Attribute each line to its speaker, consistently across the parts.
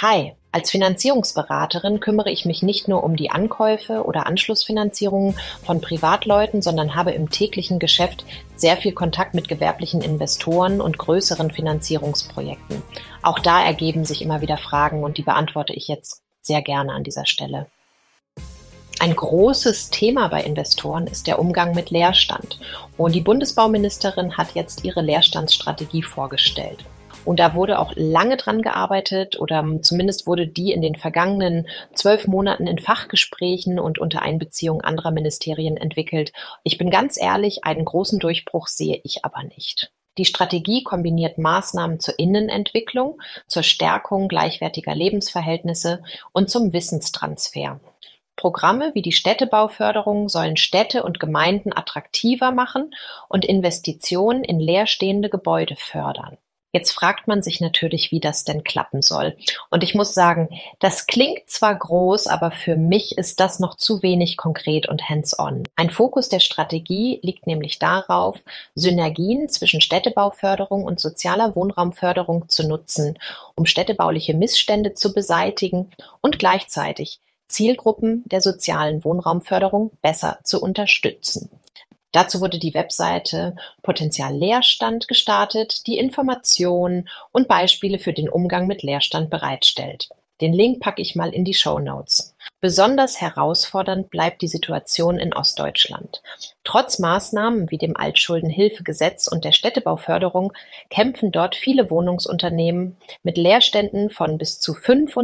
Speaker 1: Hi, als Finanzierungsberaterin kümmere ich mich nicht nur um die Ankäufe oder Anschlussfinanzierungen von Privatleuten, sondern habe im täglichen Geschäft sehr viel Kontakt mit gewerblichen Investoren und größeren Finanzierungsprojekten. Auch da ergeben sich immer wieder Fragen und die beantworte ich jetzt sehr gerne an dieser Stelle. Ein großes Thema bei Investoren ist der Umgang mit Leerstand. Und die Bundesbauministerin hat jetzt ihre Leerstandsstrategie vorgestellt. Und da wurde auch lange dran gearbeitet oder zumindest wurde die in den vergangenen 12 Monaten in Fachgesprächen und unter Einbeziehung anderer Ministerien entwickelt. Ich bin ganz ehrlich, einen großen Durchbruch sehe ich aber nicht. Die Strategie kombiniert Maßnahmen zur Innenentwicklung, zur Stärkung gleichwertiger Lebensverhältnisse und zum Wissenstransfer. Programme wie die Städtebauförderung sollen Städte und Gemeinden attraktiver machen und Investitionen in leerstehende Gebäude fördern. Jetzt fragt man sich natürlich, wie das denn klappen soll. Und ich muss sagen, das klingt zwar groß, aber für mich ist das noch zu wenig konkret und hands-on. Ein Fokus der Strategie liegt nämlich darauf, Synergien zwischen Städtebauförderung und sozialer Wohnraumförderung zu nutzen, um städtebauliche Missstände zu beseitigen und gleichzeitig Zielgruppen der sozialen Wohnraumförderung besser zu unterstützen. Dazu wurde die Webseite Potenzial Leerstand gestartet, die Informationen und Beispiele für den Umgang mit Leerstand bereitstellt. Den Link packe ich mal in die Shownotes. Besonders herausfordernd bleibt die Situation in Ostdeutschland. Trotz Maßnahmen wie dem Altschuldenhilfegesetz und der Städtebauförderung kämpfen dort viele Wohnungsunternehmen mit Leerständen von bis zu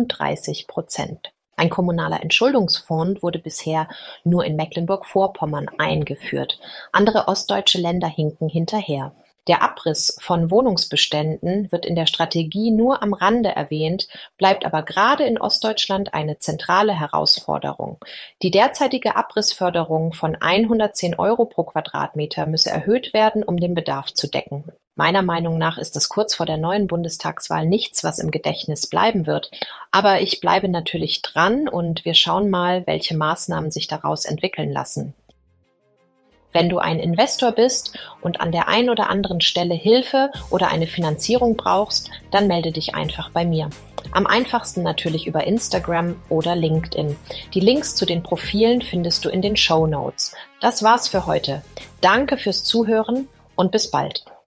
Speaker 1: 35%. Ein kommunaler Entschuldungsfonds wurde bisher nur in Mecklenburg-Vorpommern eingeführt. Andere ostdeutsche Länder hinken hinterher. Der Abriss von Wohnungsbeständen wird in der Strategie nur am Rande erwähnt, bleibt aber gerade in Ostdeutschland eine zentrale Herausforderung. Die derzeitige Abrissförderung von 110 € pro Quadratmeter müsse erhöht werden, um den Bedarf zu decken. Meiner Meinung nach ist es kurz vor der neuen Bundestagswahl nichts, was im Gedächtnis bleiben wird. Aber ich bleibe natürlich dran und wir schauen mal, welche Maßnahmen sich daraus entwickeln lassen. Wenn du ein Investor bist und an der einen oder anderen Stelle Hilfe oder eine Finanzierung brauchst, dann melde dich einfach bei mir. Am einfachsten natürlich über Instagram oder LinkedIn. Die Links zu den Profilen findest du in den Shownotes. Das war's für heute. Danke fürs Zuhören und bis bald.